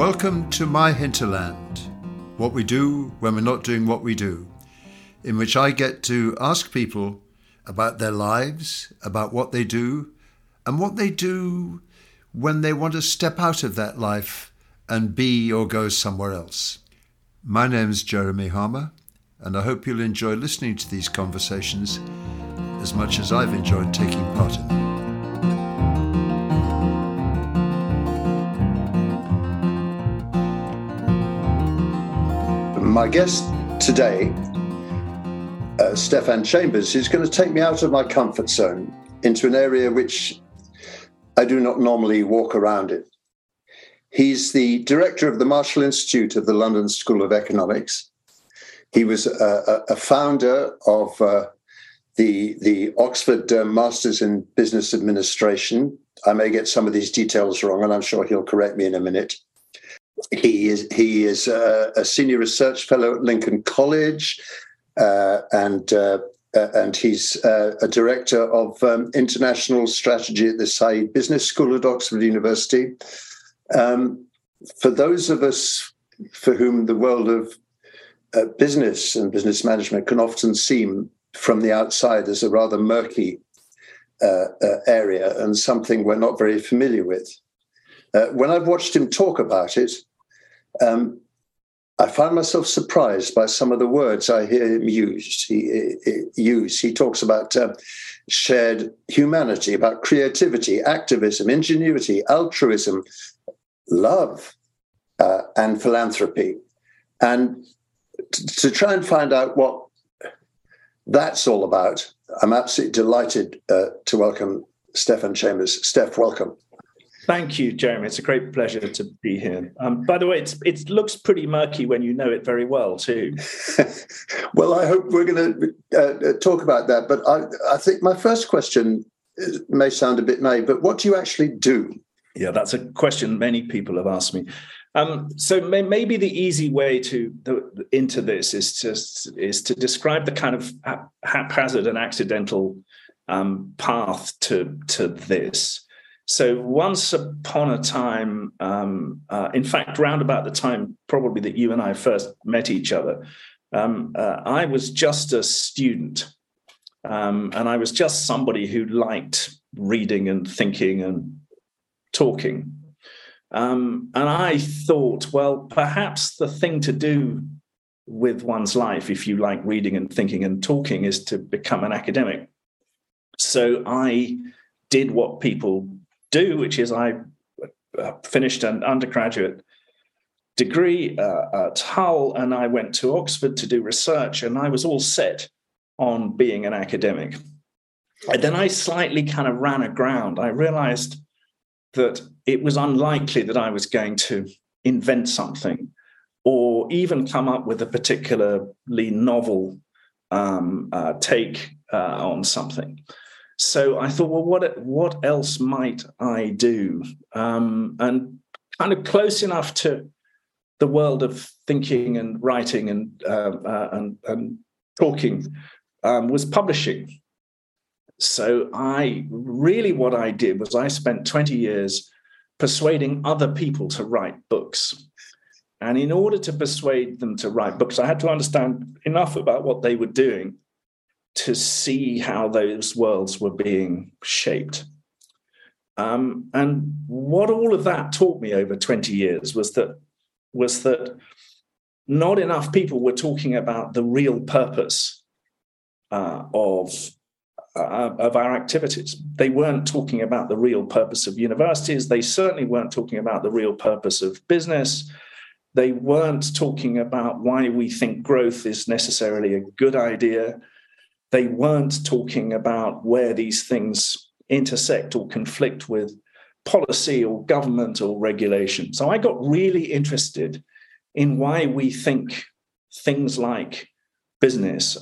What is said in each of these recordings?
Welcome to my hinterland, what we do when we're not doing what we do, in which I get to ask people about their lives, about what they do, and what they do when they want to step out of that life and be or go somewhere else. My name's Jeremy Harmer, and I hope you'll enjoy listening to these conversations as much as I've enjoyed taking part in them. My guest today, Stephan Chambers, is going to take me out of my comfort zone into an area which I do not normally walk around in. He's the director of the Marshall Institute of the London School of Economics. He was a founder of the Oxford Masters in Business Administration. I may get some of these details wrong, and I'm sure he'll correct me in a minute. He is a senior research fellow at Lincoln College, and he's a director of international strategy at the Said Business School at Oxford University. For those of us for whom the world of business and business management can often seem from the outside as a rather murky area and something we're not very familiar with, when I've watched him talk about it, I find myself surprised by some of the words I hear him use. He talks about shared humanity, about creativity, activism, ingenuity, altruism, love, and philanthropy. And to try and find out what that's all about, I'm absolutely delighted to welcome Stephan Chambers. Steph, welcome. Thank you, Jeremy. It's a great pleasure to be here. By the way, it looks pretty murky when you know it very well, too. Well, I hope we're going to talk about that. But I think my first question may sound a bit naive, but what do you actually do? Yeah, that's a question many people have asked me. So maybe the easy way into this is to describe the kind of haphazard and accidental path to this. So once upon a time, in fact, round about the time probably that you and I first met each other, I was just a student, and I was just somebody who liked reading and thinking and talking. And I thought, well, perhaps the thing to do with one's life, if you like reading and thinking and talking, is to become an academic. So I did what people do, which is I finished an undergraduate degree at Hull, and I went to Oxford to do research, and I was all set on being an academic. And then I slightly kind of ran aground. I realized that it was unlikely that I was going to invent something or even come up with a particularly novel take on something. So I thought, well, what else might I do? And kind of close enough to the world of thinking and writing and talking was publishing. So what I did was I spent 20 years persuading other people to write books. And in order to persuade them to write books, I had to understand enough about what they were doing to see how those worlds were being shaped. And what all of that taught me over 20 years was that not enough people were talking about the real purpose of our activities. They weren't talking about the real purpose of universities. They certainly weren't talking about the real purpose of business. They weren't talking about why we think growth is necessarily a good idea. They weren't talking about where these things intersect or conflict with policy or government or regulation. So I got really interested in why we think things like business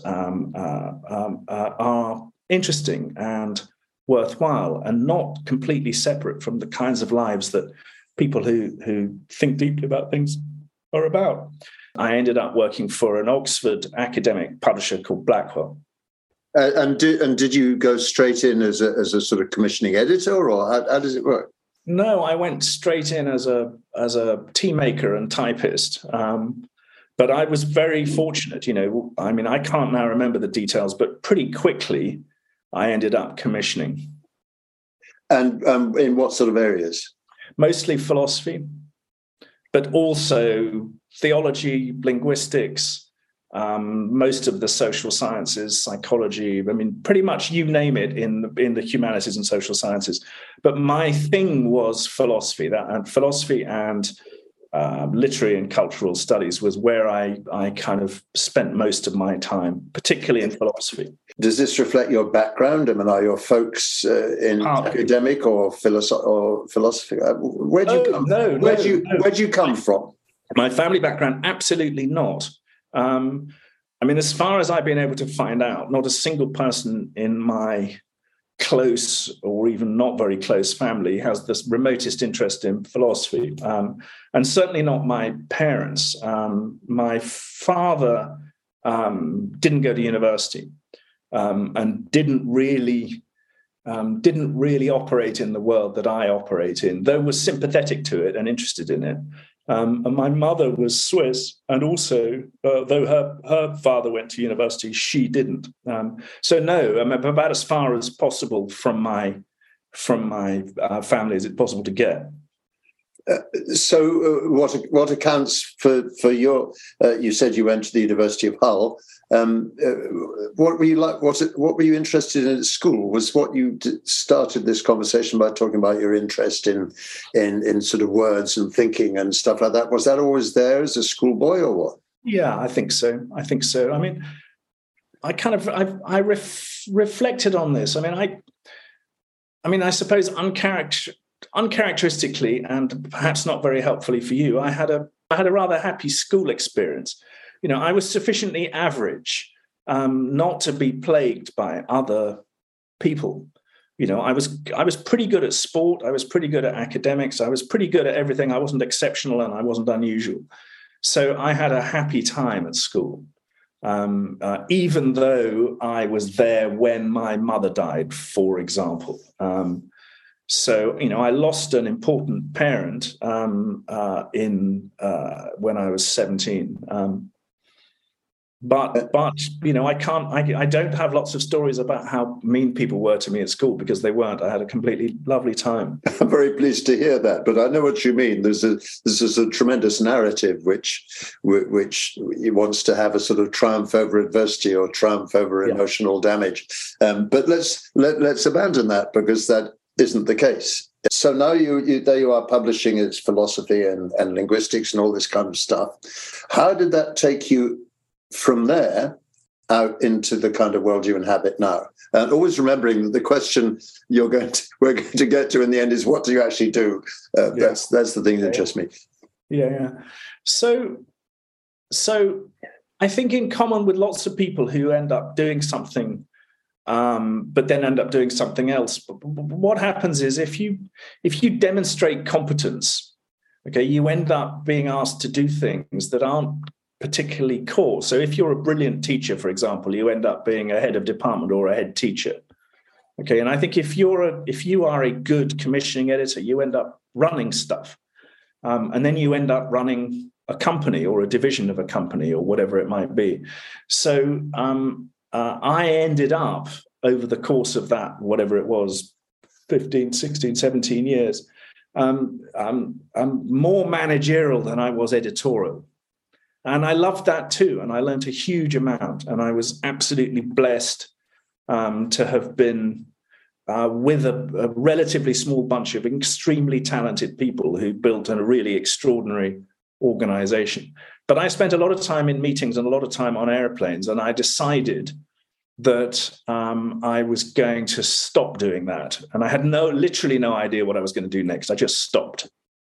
are interesting and worthwhile and not completely separate from the kinds of lives that people who think deeply about things are about. I ended up working for an Oxford academic publisher called Blackwell. And did you go straight in as a sort of commissioning editor, or how does it work? No, I went straight in as a tea maker and typist. But I was very fortunate, I mean, I can't now remember the details, but pretty quickly I ended up commissioning. And in what sort of areas? Mostly philosophy, but also theology, linguistics, most of the social sciences, psychology. I mean, pretty much you name it in the humanities and social sciences. But my thing was philosophy. Philosophy and literary and cultural studies was where I kind of spent most of my time, particularly in philosophy. Does this reflect your background? I mean, are your folks in academic or philosophy? Where do you come from? My family background, absolutely not. I mean, as far as I've been able to find out, not a single person in my close or even not very close family has the remotest interest in philosophy, and certainly not my parents. My father didn't go to university and didn't really operate in the world that I operate in, though was sympathetic to it and interested in it. And my mother was Swiss, and also, though her father went to university, she didn't. So no, I'm about as far as possible from my family as it's possible to get. So what accounts for your? You said you went to the University of Hull. What were you like? What were you interested in at school? Was what you started this conversation by talking about your interest in sort of words and thinking and stuff like that? Was that always there as a schoolboy, or what? Yeah, I think so. I mean, I reflected on this. I mean, I suppose uncharacteristically and perhaps not very helpfully for you, I had a rather happy school experience. I was sufficiently average not to be plagued by other people. I was pretty good at sport. I was pretty good at academics. I was pretty good at everything. I wasn't exceptional and I wasn't unusual. So I had a happy time at school, even though I was there when my mother died, for example. So, I lost an important parent when I was 17. But I don't have lots of stories about how mean people were to me at school, because they weren't. I had a completely lovely time. I'm very pleased to hear that, but I know what you mean. There's a tremendous narrative which wants to have a sort of triumph over adversity or triumph over emotional damage. But let's abandon that, because that isn't the case. So now there you are publishing its philosophy and linguistics and all this kind of stuff. How did that take you from there out into the kind of world you inhabit now? And always remembering that the question we're going to get to in the end is, what do you actually do? That's the thing that interests me. Yeah. So I think, in common with lots of people who end up doing something, but then end up doing something else, what happens is, if you demonstrate competence, okay, you end up being asked to do things that aren't particularly core. So if you're a brilliant teacher, for example, you end up being a head of department or a head teacher. Okay, and I think if you are a good commissioning editor, you end up running stuff, and then you end up running a company or a division of a company or whatever it might be. So I ended up, over the course of that, whatever it was, 15, 16, 17 years, more managerial than I was editorial. And I loved that too. And I learned a huge amount. And I was absolutely blessed to have been with a relatively small bunch of extremely talented people who built a really extraordinary organization. But I spent a lot of time in meetings and a lot of time on airplanes. And I decided that I was going to stop doing that. And I had literally no idea what I was going to do next. I just stopped.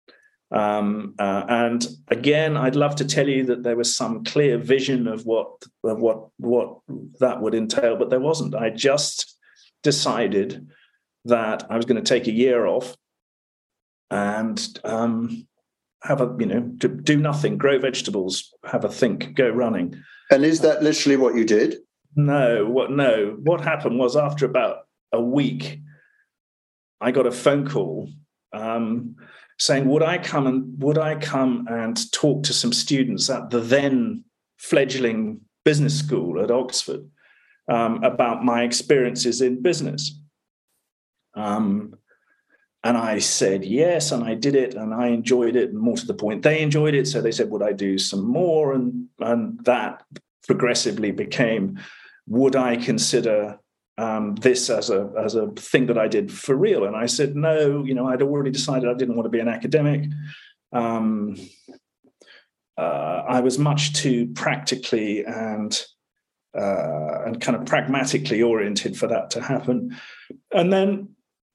And again, I'd love to tell you that there was some clear vision of what that would entail, but there wasn't. I just decided that I was going to take a year off and do nothing, grow vegetables, have a think, go running. And is that literally what you did? No. What happened was, after about a week, I got a phone call saying, would I come and talk to some students at the then fledgling business school at Oxford about my experiences in business? And I said yes, and I did it, and I enjoyed it. And more to the point, they enjoyed it. So they said, would I do some more? And that progressively became, would I consider this as a thing that I did for real? And I said, no, I'd already decided I didn't want to be an academic. I was much too practically and kind of pragmatically oriented for that to happen. And then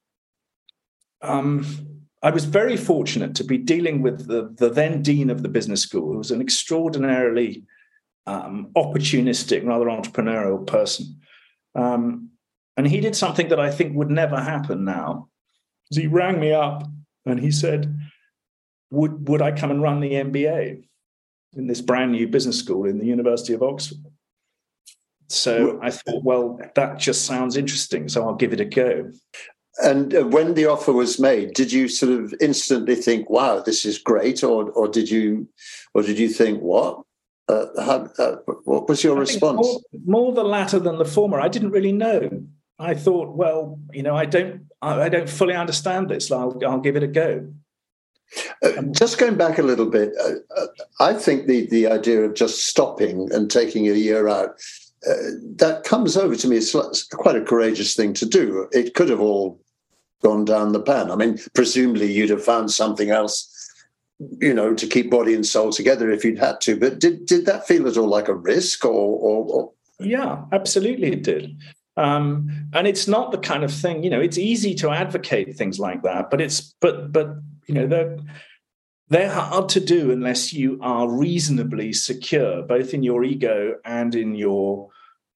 I was very fortunate to be dealing with the then dean of the business school, who was an extraordinarily opportunistic, rather entrepreneurial person. And he did something that I think would never happen now. He rang me up and he said, would I come and run the MBA in this brand new business school in the University of Oxford? So I thought, well, that just sounds interesting, so I'll give it a go. And when the offer was made, did you sort of instantly think, wow, this is great? Or did you think, what? What was your response? More the latter than the former. I didn't really know. I thought, well, I don't fully understand this. I'll give it a go. Just going back a little bit, I think the idea of just stopping and taking a year out, that comes over to me as quite a courageous thing to do. It could have all gone down the pan. I mean, presumably you'd have found something else, to keep body and soul together if you'd had to. But did that feel at all like a risk? Or? Yeah, absolutely it did. And it's not the kind of thing, it's easy to advocate things like that, but they're hard to do unless you are reasonably secure, both in your ego and in your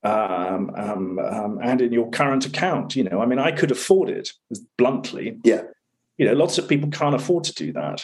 current account. I could afford it, bluntly. Yeah. Lots of people can't afford to do that.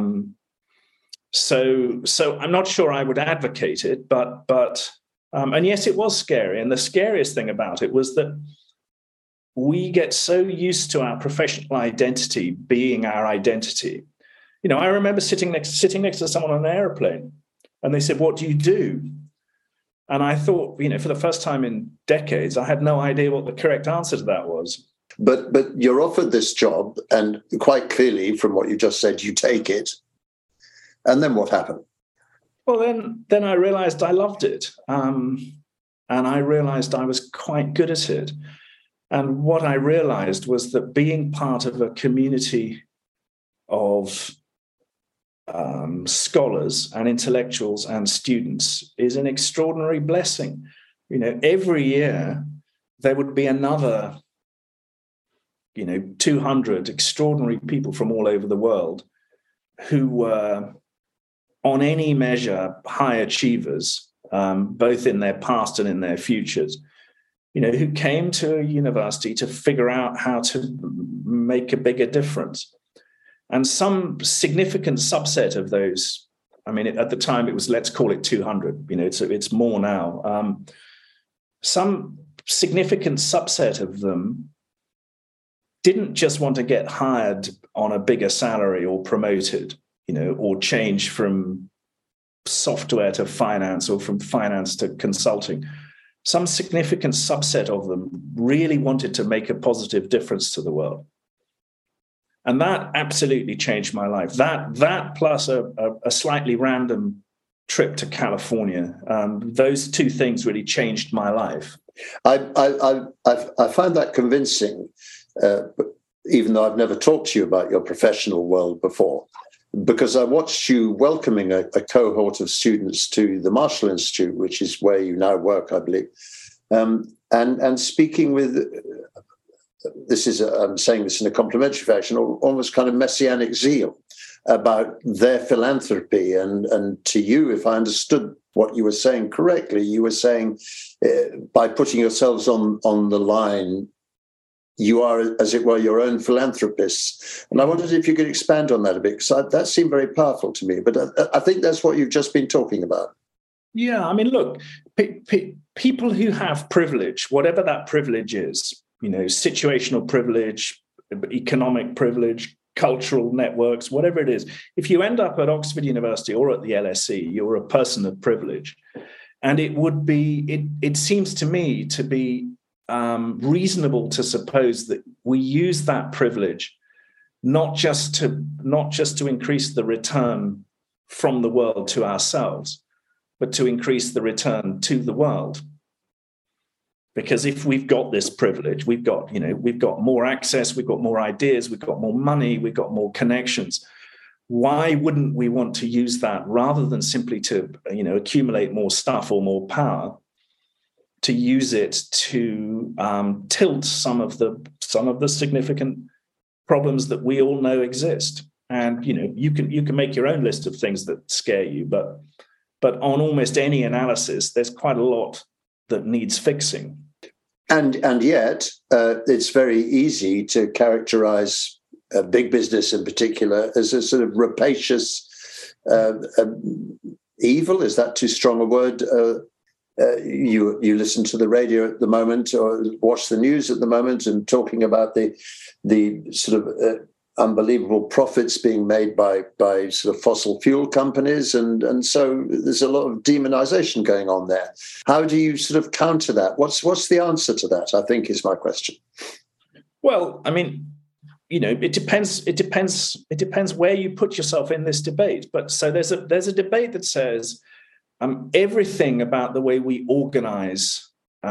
So I'm not sure I would advocate it, but and yes, it was scary. And the scariest thing about it was that we get so used to our professional identity being our identity. I remember sitting next to someone on an airplane, and they said, "What do you do?" And I thought, for the first time in decades, I had no idea what the correct answer to that was. But you're offered this job, and quite clearly, from what you just said, you take it. And then what happened? Well, then I realized I loved it, and I realized I was quite good at it. And what I realized was that being part of a community of scholars and intellectuals and students is an extraordinary blessing. Every year there would be another 200 extraordinary people from all over the world who were, on any measure, high achievers, both in their past and in their futures, who came to a university to figure out how to make a bigger difference. And some significant subset of those, at the time it was, let's call it 200, it's more now. Some significant subset of them didn't just want to get hired on a bigger salary or promoted, or change from software to finance or from finance to consulting. Some significant subset of them really wanted to make a positive difference to the world. And that absolutely changed my life. That plus a slightly random trip to California, those two things really changed my life. I find that convincing, even though I've never talked to you about your professional world before, because I watched you welcoming a cohort of students to the Marshall Institute, which is where you now work, I believe, and speaking with, I'm saying this in a complimentary fashion, almost kind of messianic zeal about their philanthropy. And to you, if I understood what you were saying correctly, you were saying by putting yourselves on the line, you are, as it were, your own philanthropists. And I wondered if you could expand on that a bit, because that seemed very powerful to me. But I think that's what you've just been talking about. Yeah, look, people who have privilege, whatever that privilege is, situational privilege, economic privilege, cultural networks, whatever it is. If you end up at Oxford University or at the LSE, you're a person of privilege. And it seems to me to be reasonable to suppose that we use that privilege not just to increase the return from the world to ourselves, but to increase the return to the world. Because if we've got this privilege, we've got more access, we've got more ideas, we've got more money, we've got more connections. Why wouldn't we want to use that rather than simply to, accumulate more stuff or more power, to use it to tilt some of the significant problems that we all know exist? And you can make your own list of things that scare you, but on almost any analysis, there's quite a lot that needs fixing. And yet, it's very easy to characterize big business in particular as a sort of rapacious evil. Is that too strong a word? You listen to the radio at the moment or watch the news at the moment and talking about the sort of unbelievable profits being made by sort of fossil fuel companies. And so there's a lot of demonization going on there. How do you sort of counter that? What's the answer to that, I think, is my question. Well, I mean, it depends. It depends where you put yourself in this debate. But so there's a debate that says everything about the way we organize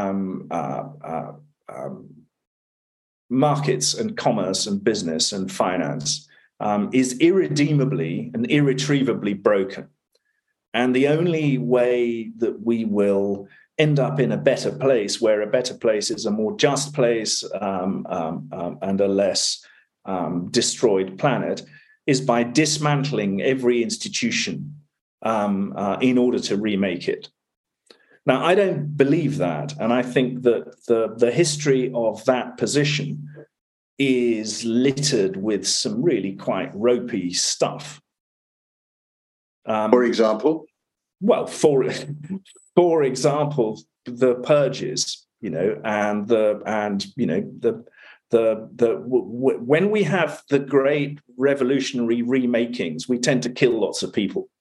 markets and commerce and business and finance is irredeemably and irretrievably broken. And the only way that we will end up in a better place, where a better place is a more just place and a less destroyed planet, is by dismantling every institution in order to remake it. Now, I don't believe that, and I think that the history of that position is littered with some really quite ropey stuff. For example? Well, for example, the purges, when we have the great revolutionary remakings, we tend to kill lots of people.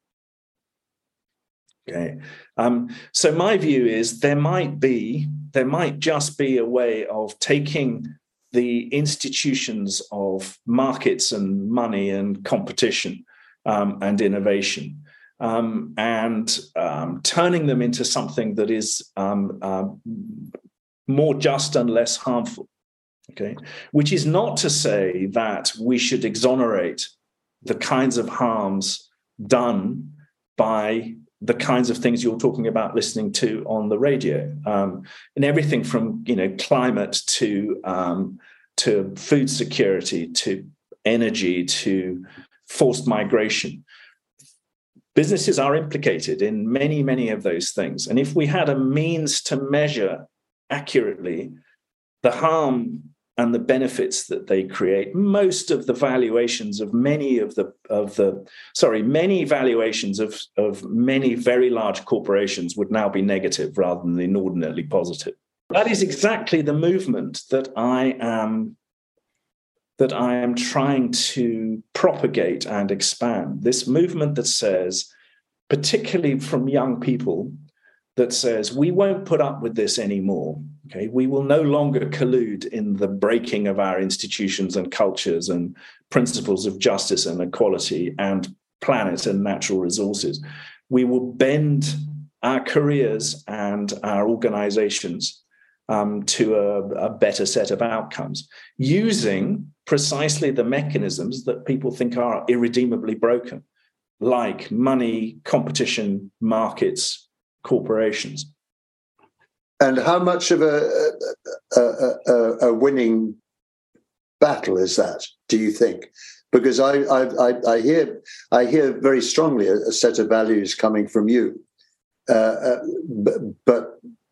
Okay, so my view is there might just be a way of taking the institutions of markets and money and competition and innovation and turning them into something that is more just and less harmful. Okay, which is not to say that we should exonerate the kinds of harms done by the kinds of things you're talking about listening to on the radio, and everything from climate to food security to energy to forced migration. Businesses are implicated in many, many of those things, and if we had a means to measure accurately the harm and the benefits that they create, most of the valuations of many valuations of many very large corporations would now be negative rather than inordinately positive. That is exactly the movement that I am trying to propagate and expand. This movement that says, particularly from young people, that says we won't put up with this anymore. Okay, we will no longer collude in the breaking of our institutions and cultures and principles of justice and equality and planet and natural resources. We will bend our careers and our organizations to a better set of outcomes using precisely the mechanisms that people think are irredeemably broken, like money, competition, markets, corporations. And how much of a winning battle is that, do you think? Because I hear very strongly a set of values coming from you, but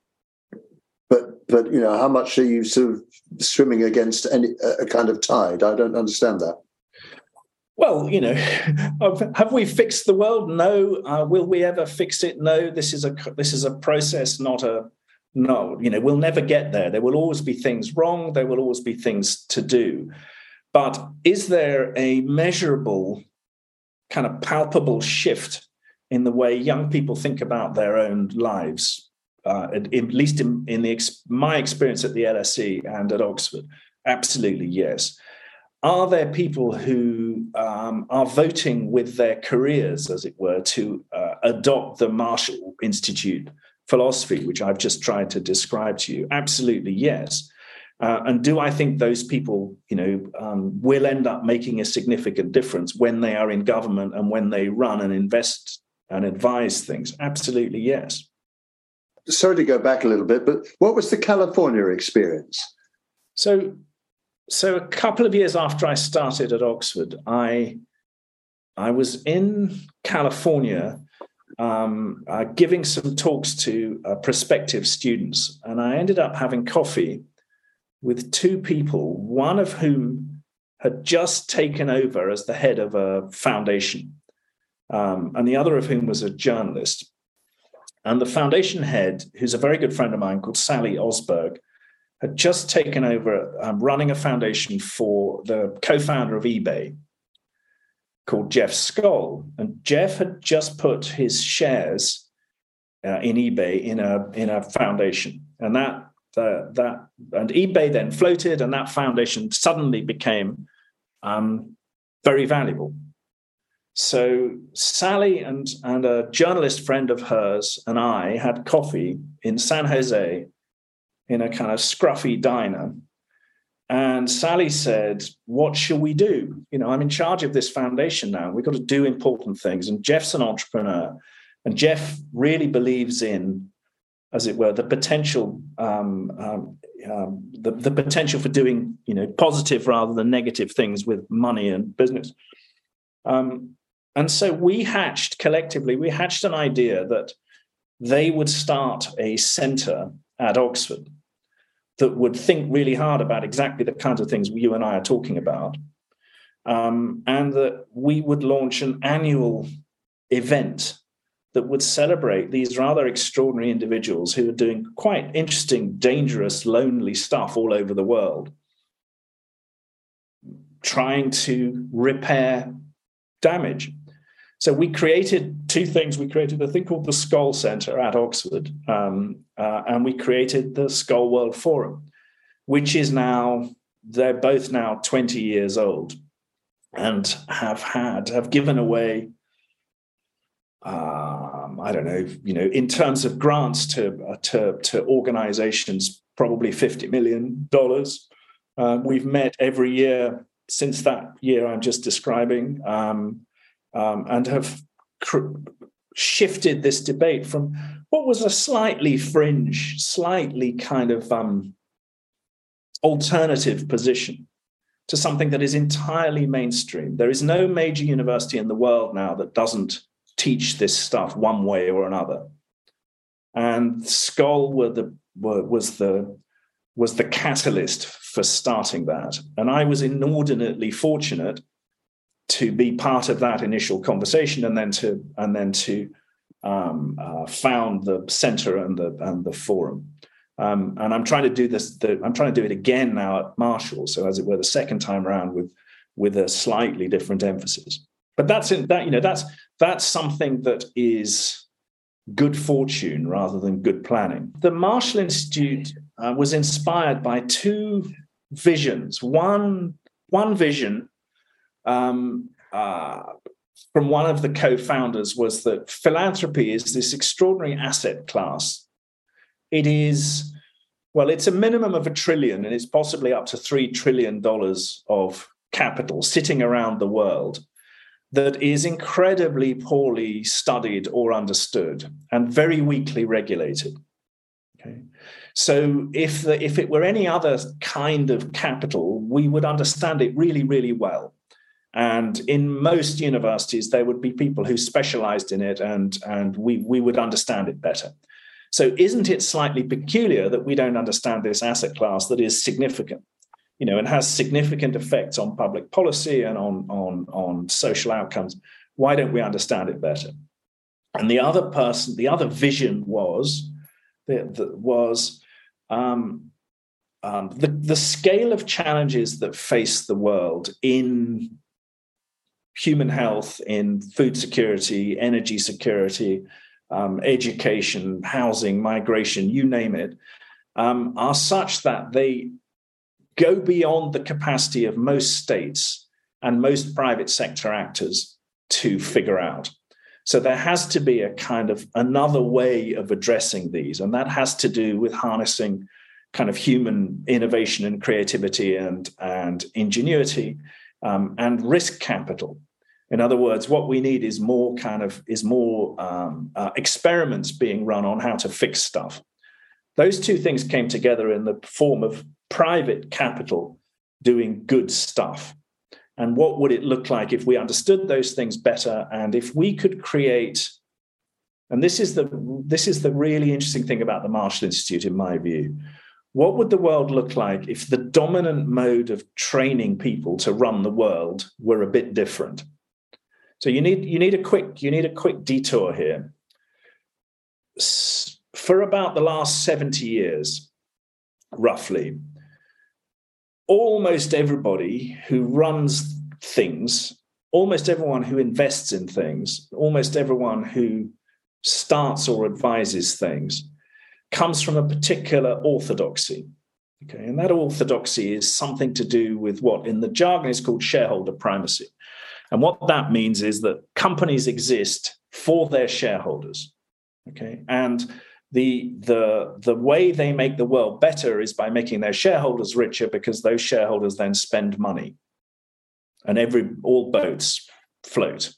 how much are you sort of swimming against a kind of tide? I don't understand that. Well, have we fixed the world? No. Will we ever fix it? No. This is a process, not a. No, we'll never get there. There will always be things wrong. There will always be things to do. But is there a measurable, kind of palpable shift in the way young people think about their own lives, at least in my experience at the LSE and at Oxford? Absolutely, yes. Are there people who are voting with their careers, as it were, to adopt the Marshall Institute philosophy, which I've just tried to describe to you? Absolutely, yes. And do I think those people, will end up making a significant difference when they are in government and when they run and invest and advise things? Absolutely, yes. Sorry to go back a little bit, but what was the California experience? So a couple of years after I started at Oxford, I was in California giving some talks to prospective students, and I ended up having coffee with two people, one of whom had just taken over as the head of a foundation, and the other of whom was a journalist. And the foundation head, who's a very good friend of mine called Sally Osberg, had just taken over running a foundation for the co-founder of eBay called Jeff Skoll. And Jeff had just put his shares in eBay in a foundation. And that eBay then floated, and that foundation suddenly became very valuable. So Sally and a journalist friend of hers and I had coffee in San Jose in a kind of scruffy diner. And Sally said, what shall we do? I'm in charge of this foundation now. We've got to do important things. And Jeff's an entrepreneur. And Jeff really believes in, as it were, the potential, the potential for doing, positive rather than negative things with money and business. And so we hatched an idea that they would start a center at Oxford that would think really hard about exactly the kinds of things you and I are talking about, and that we would launch an annual event that would celebrate these rather extraordinary individuals who are doing quite interesting, dangerous, lonely stuff all over the world, trying to repair damage. So we created two things. We created a thing called the Skoll Centre at Oxford, and we created the Skoll World Forum, which is now, they're both now 20 years old and have given away, in terms of grants to organizations, probably $50 million. We've met every year since that year I'm just describing, and have shifted this debate from what was a slightly fringe, slightly kind of alternative position to something that is entirely mainstream. There is no major university in the world now that doesn't teach this stuff one way or another. And Skoll was the catalyst for starting that. And I was inordinately fortunate to be part of that initial conversation, and then to found the center and the forum. And I'm trying to do this. I'm trying to do it again now at Marshall. So, as it were, the second time around with a slightly different emphasis. But that's something that is good fortune rather than good planning. The Marshall Institute was inspired by two visions. One vision from one of the co-founders was that philanthropy is this extraordinary asset class. It is, it's a minimum of $1 trillion, and it's possibly up to $3 trillion of capital sitting around the world that is incredibly poorly studied or understood and very weakly regulated. Okay. So if it were any other kind of capital, we would understand it really, really well. And in most universities, there would be people who specialized in it, and we would understand it better. So isn't it slightly peculiar that we don't understand this asset class that is significant, and has significant effects on public policy and on social outcomes? Why don't we understand it better? And the other vision was the scale of challenges that face the world in human health, in food security, energy security, education, housing, migration, you name it, are such that they go beyond the capacity of most states and most private sector actors to figure out. So there has to be a kind of another way of addressing these, and that has to do with harnessing kind of human innovation and creativity and ingenuity and risk capital. In other words, what we need is more experiments being run on how to fix stuff. Those two things came together in the form of private capital doing good stuff. And what would it look like if we understood those things better, and if we could create, and this is the really interesting thing about the Marshall Institute, in my view, what would the world look like if the dominant mode of training people to run the world were a bit different? So you need a quick detour here. For about the last 70 years, roughly, almost everybody who runs things, almost everyone who invests in things, almost everyone who starts or advises things comes from a particular orthodoxy. Okay, and that orthodoxy is something to do with what in the jargon is called shareholder primacy. And what that means is that companies exist for their shareholders. Okay, and the way they make the world better is by making their shareholders richer, because those shareholders then spend money, and all boats float.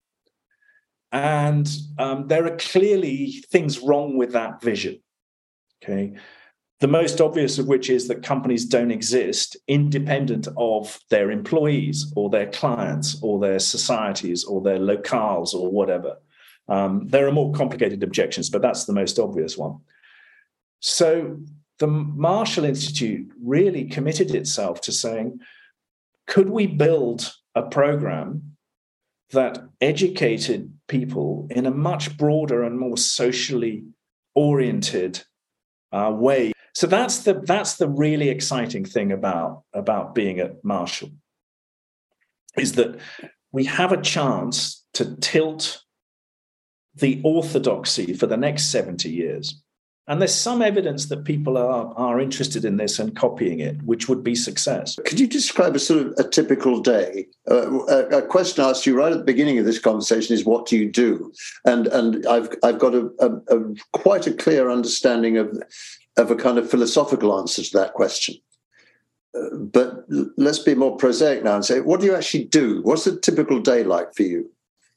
And there are clearly things wrong with that vision. Okay, the most obvious of which is that companies don't exist independent of their employees or their clients or their societies or their locales or whatever. There are more complicated objections, but that's the most obvious one. So the Marshall Institute really committed itself to saying, could we build a program that educated people in a much broader and more socially oriented way? So that's the really exciting thing about being at Marshall, is that we have a chance to tilt the orthodoxy for the next 70 years. And there's some evidence that people are interested in this and copying it, which would be success. Could you describe a sort of a typical day? A question I asked you right at the beginning of this conversation is, what do you do? And I've got a quite a clear understanding of a kind of philosophical answer to that question. But let's be more prosaic now and say, what do you actually do? What's a typical day like for you?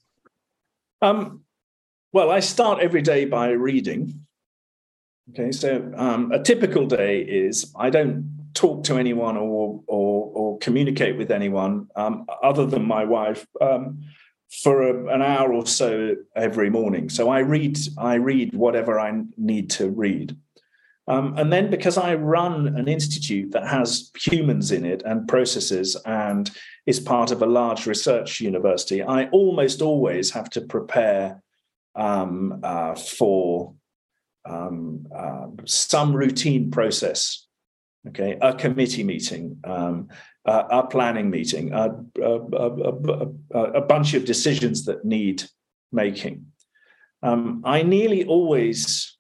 Well, I start every day by reading. Okay, so a typical day is I don't talk to anyone or communicate with anyone other than my wife for an hour or so every morning. So I read whatever I need to read. And then, because I run an institute that has humans in it and processes and is part of a large research university, I almost always have to prepare for some routine process. Okay, a committee meeting, a planning meeting, a bunch of decisions that need making. I nearly always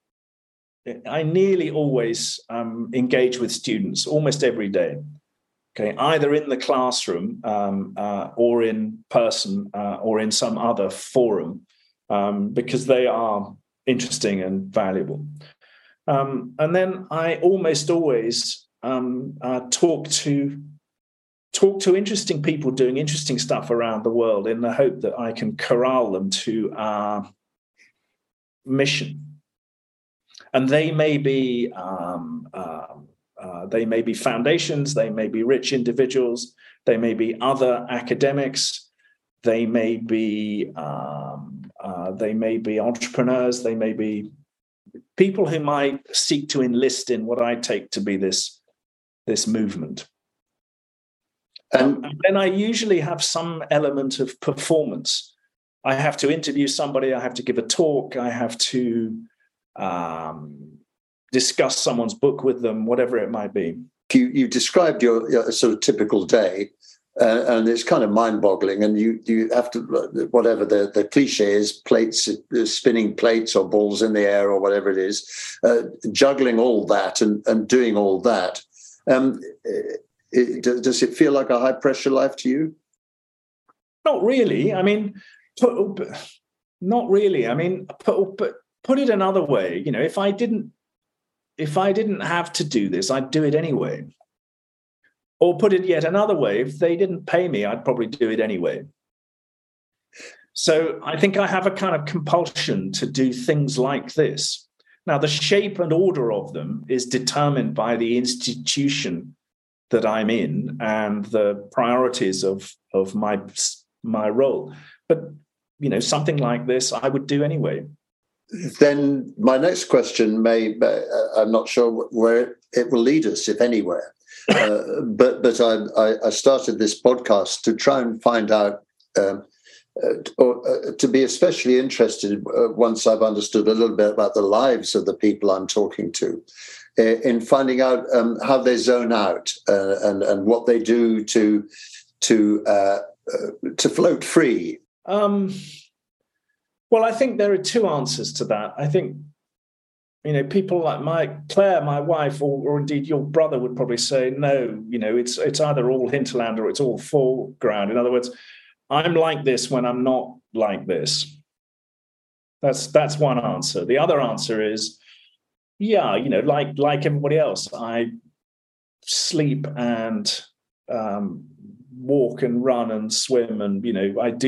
engage with students almost every day. Okay, either in the classroom or in person or in some other forum, because they are interesting and valuable. And then I almost always talk to interesting people doing interesting stuff around the world in the hope that I can corral them to our mission. And they may be foundations, they may be rich individuals, they may be other academics, they may be entrepreneurs, they may be people who might seek to enlist in what I take to be this movement. And then I usually have some element of performance. I have to interview somebody, I have to give a talk, I have to discuss someone's book with them, whatever it might be. You described your sort of typical day, and it's kind of mind-boggling. And you have to, whatever the cliche is, plates, spinning plates or balls in the air or whatever it is, juggling all that and doing all that. Does it feel like a high-pressure life to you? Not really. I mean, not really. I mean, but put it another way. You know, if I didn't have to do this, I'd do it anyway. Or put it yet another way, if they didn't pay me, I'd probably do it anyway. So I think I have a kind of compulsion to do things like this. Now, the shape and order of them is determined by the institution that I'm in and the priorities of my role. But, you know, something like this, I would do anyway. Then my next question I'm not sure where it will lead us, if anywhere. But I started this podcast to try and find out, or to be especially interested once I've understood a little bit about the lives of the people I'm talking to, in finding out how they zone out and what they do to float free. Well, I think there are two answers to that. I think, you know, people like Claire, my wife, or indeed your brother would probably say, no, you know, it's either all hinterland or it's all foreground. In other words, I'm like this when I'm not like this. That's one answer. The other answer is, yeah, you know, like everybody else, I sleep and walk and run and swim, and you know, I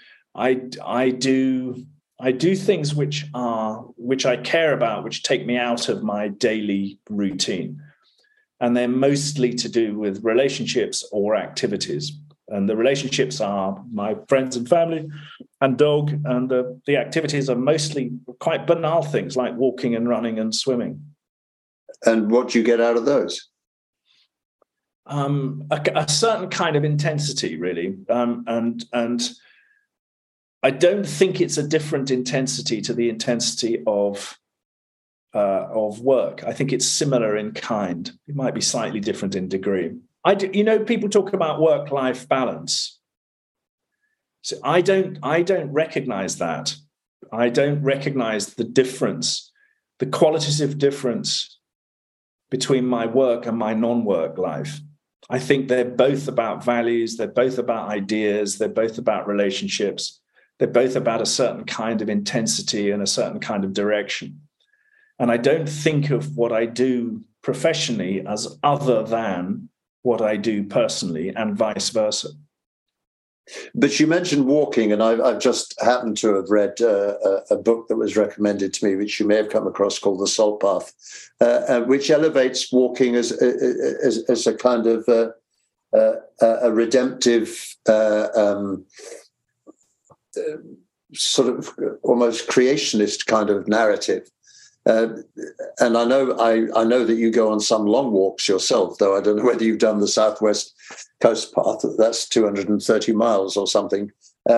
do things which I care about, which take me out of my daily routine. And they're mostly to do with relationships or activities. And the relationships are my friends and family and dog. And the activities are mostly quite banal things like walking and running and swimming. And what do you get out of those? A certain kind of intensity, really. And I don't think it's a different intensity to the intensity of work. I think it's similar in kind. It might be slightly different in degree. You know, people talk about work-life balance. So I don't recognize that. I don't recognize the difference, the qualitative difference between my work and my non-work life. I think they're both about values. They're both about ideas. They're both about relationships. They're both about a certain kind of intensity and a certain kind of direction. And I don't think of what I do professionally as other than what I do personally, and vice versa. But you mentioned walking, and I've just happened to have read a book that was recommended to me, which you may have come across, called The Salt Path, which elevates walking as a kind of a redemptive sort of almost creationist kind of narrative. And I know that you go on some long walks yourself, though I don't know whether you've done the Southwest Coast Path. That's 230 miles or something.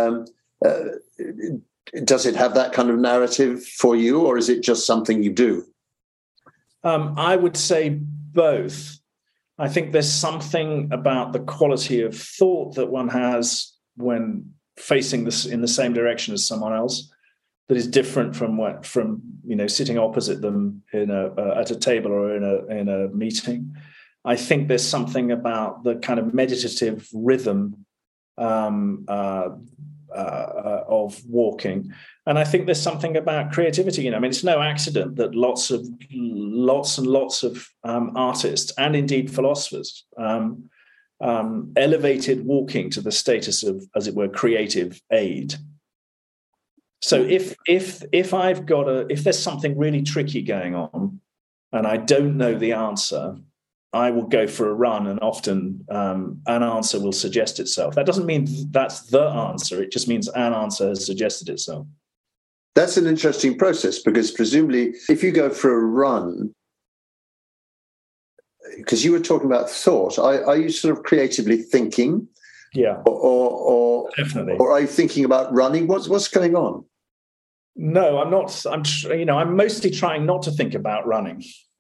Does it have that kind of narrative for you, or is it just something you do? I would say both. I think there's something about the quality of thought that one has when facing this in the same direction as someone else that is different from you know, sitting opposite them at a table or in a meeting. I think there's something about the kind of meditative rhythm of walking, and I think there's something about creativity. You know, I mean, it's no accident that lots and lots of artists and indeed philosophers elevated walking to the status of, as it were, creative aid. So if there's something really tricky going on and I don't know the answer, I will go for a run, and often an answer will suggest itself. That doesn't mean that's the answer. It just means an answer has suggested itself. That's an interesting process, because presumably if you go for a run, because you were talking about thought, are you sort of creatively thinking? Yeah. Or definitely. Or are you thinking about running? What's going on? No, I'm not. I'm mostly trying not to think about running.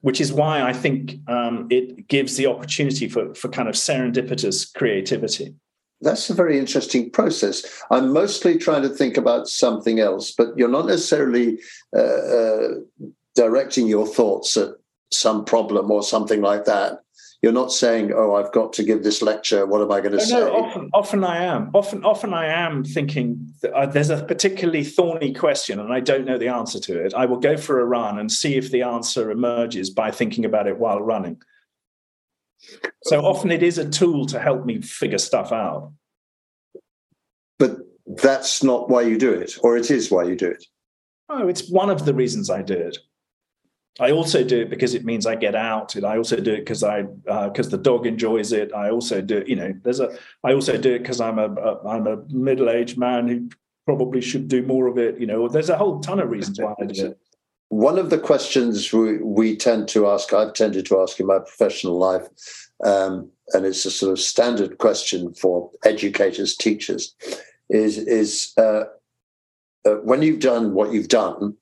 which is why I think it gives the opportunity for kind of serendipitous creativity. That's a very interesting process. I'm mostly trying to think about something else, but you're not necessarily directing your thoughts at some problem or something like that. You're not saying, "Oh, I've got to give this lecture. What am I going to say?" No, often I am. Often I am thinking that there's a particularly thorny question and I don't know the answer to it. I will go for a run and see if the answer emerges by thinking about it while running. So often it is a tool to help me figure stuff out. But that's not why you do it, or it is why you do it. Oh, it's one of the reasons I do it. I also do it because it means I get out. And I also do it because the dog enjoys it. I also do it, I also do it because I'm a middle-aged man who probably should do more of it. There's a whole ton of reasons why I do it. One of the questions we tend to ask, I've tended to ask in my professional life, and it's a sort of standard question for educators, teachers, is when you've done what you've done,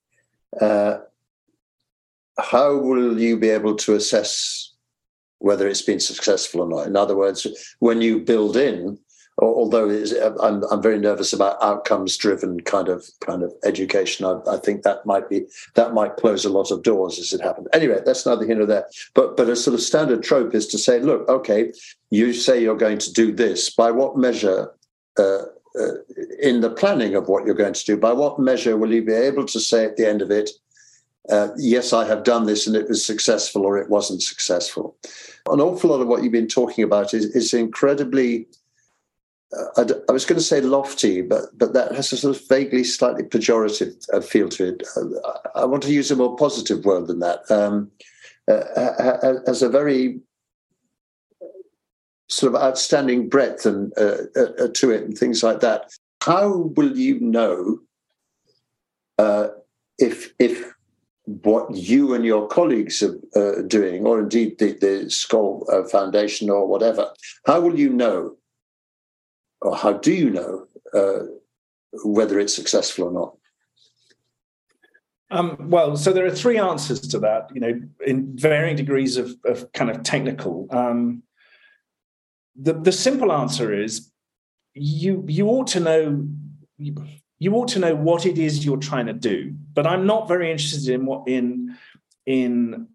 how will you be able to assess whether it's been successful or not? In other words, when you build in, although I'm very nervous about outcomes-driven kind of education. I think that might close a lot of doors as it happened. Anyway, that's neither here nor there. But a sort of standard trope is to say, look, okay, you say you're going to do this. By what measure, in the planning of what you're going to do, by what measure will you be able to say at the end of it, yes, I have done this and it was successful or it wasn't successful? An awful lot of what you've been talking about is incredibly, I was going to say lofty, but that has a sort of vaguely slightly pejorative feel to it. I want to use a more positive word than that, as a very sort of outstanding breadth and to it and things like that. How will you know if what you and your colleagues are doing, or indeed the Skoll Foundation or whatever, how will you know, or how do you know whether it's successful or not? Well, so there are three answers to that, in varying degrees of kind of technical. The simple answer is you ought to know. You ought to know what it is you're trying to do, but I'm not very interested in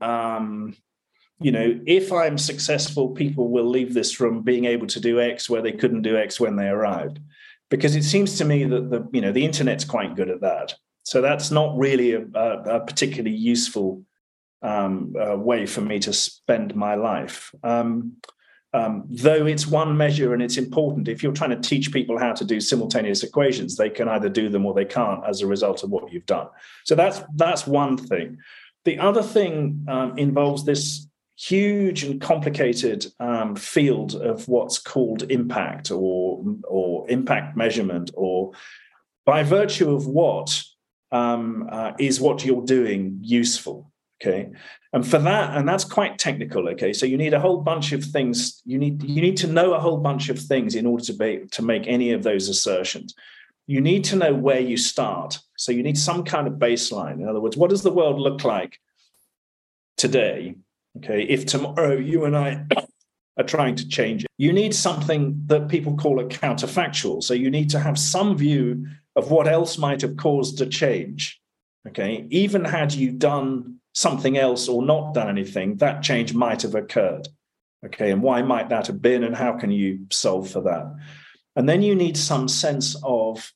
if I'm successful, people will leave this room being able to do X where they couldn't do X when they arrived, because it seems to me that the internet's quite good at that. So that's not really a particularly useful way for me to spend my life. Though it's one measure and it's important. If you're trying to teach people how to do simultaneous equations, they can either do them or they can't as a result of what you've done. So that's one thing. The other thing involves this huge and complicated field of what's called impact or impact measurement, or by virtue of what is what you're doing useful. Okay, and for that, and that's quite technical. Okay, so you need a whole bunch of things. You need to know a whole bunch of things in order to make any of those assertions. You need to know where you start. So you need some kind of baseline. In other words, what does the world look like today? Okay, if tomorrow you and I are trying to change it, you need something that people call a counterfactual. So you need to have some view of what else might have caused a change. Okay, even had you done something else or not done anything, that change might have occurred. Okay, and why might that have been, and how can you solve for that? And then you need some sense of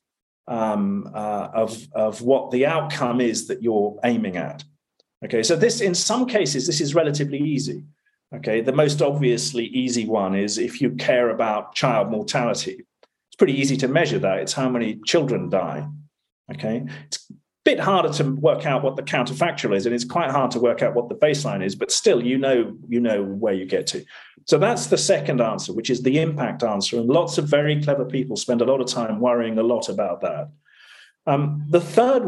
what the outcome is that you're aiming at. Okay, so this, in some cases, this is relatively easy. Okay, the most obviously easy one is if you care about child mortality. It's pretty easy to measure that. It's how many children die. Okay, it's bit harder to work out what the counterfactual is, and it's quite hard to work out what the baseline is, but still you know where you get to. So that's the second answer, which is the impact answer, and lots of very clever people spend a lot of time worrying a lot about that. The third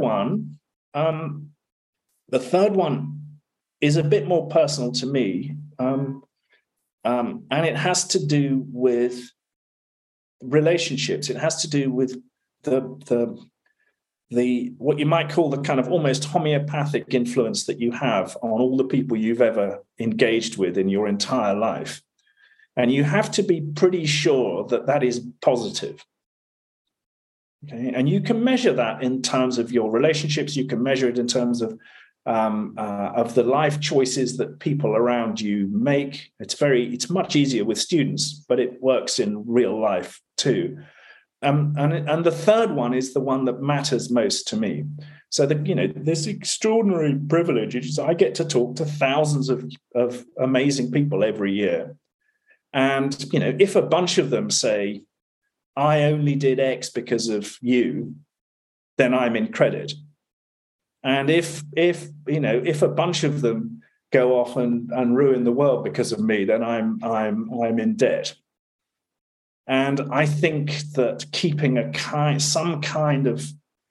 one is a bit more personal to me, and it has to do with relationships. It has to do with the what you might call the kind of almost homeopathic influence that you have on all the people you've ever engaged with in your entire life. And you have to be pretty sure that that is positive. Okay? And you can measure that in terms of your relationships. You can measure it in terms of the life choices that people around you make. It's much easier with students, but it works in real life too. And the third one is the one that matters most to me. So this extraordinary privilege is I get to talk to thousands of amazing people every year. And, if a bunch of them say, I only did X because of you, then I'm in credit. And if a bunch of them go off and ruin the world because of me, then I'm in debt. And I think that keeping some kind of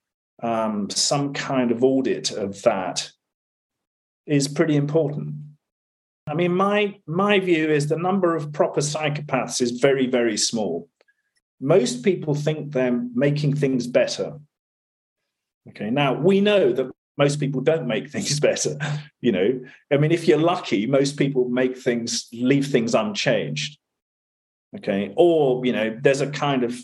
audit of that is pretty important. I mean, my view is the number of proper psychopaths is very, very small. Most people think they're making things better. Okay, now we know that most people don't make things better. I mean, if you're lucky, most people leave things unchanged. Okay, or there's a kind of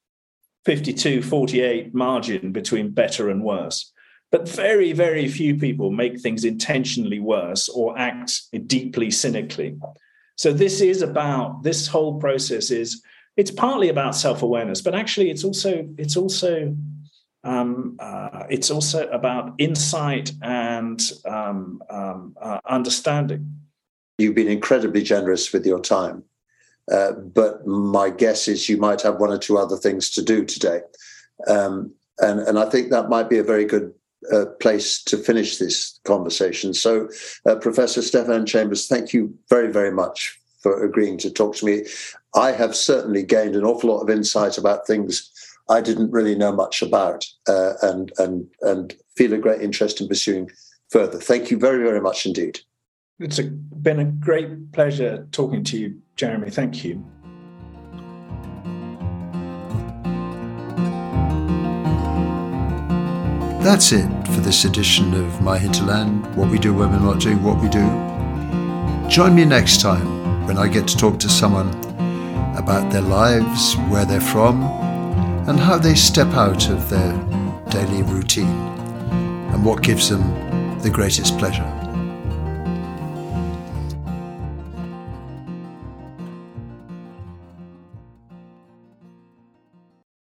52-48 margin between better and worse. But very, very few people make things intentionally worse or act deeply cynically. So this whole process it's partly about self-awareness, but actually it's also about insight and understanding. You've been incredibly generous with your time. But my guess is you might have one or two other things to do today. And I think that might be a very good place to finish this conversation. So, Professor Stephan Chambers, thank you very, very much for agreeing to talk to me. I have certainly gained an awful lot of insight about things I didn't really know much about, and feel a great interest in pursuing further. Thank you very, very much indeed. It's been a great pleasure talking to you, Jeremy. Thank you. That's it for this edition of My Hinterland, what we do when we're not doing what we do. Join me next time when I get to talk to someone about their lives, where they're from, and how they step out of their daily routine, and what gives them the greatest pleasure.